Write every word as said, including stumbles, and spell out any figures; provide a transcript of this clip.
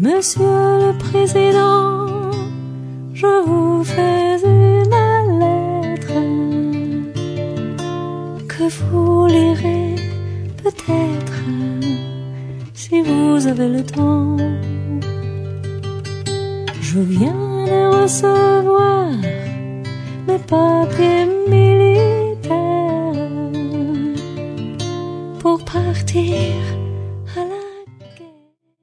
Monsieur le Président, je vous fais une lettre que vous lirez peut-être si vous avez le temps. Je viens de recevoir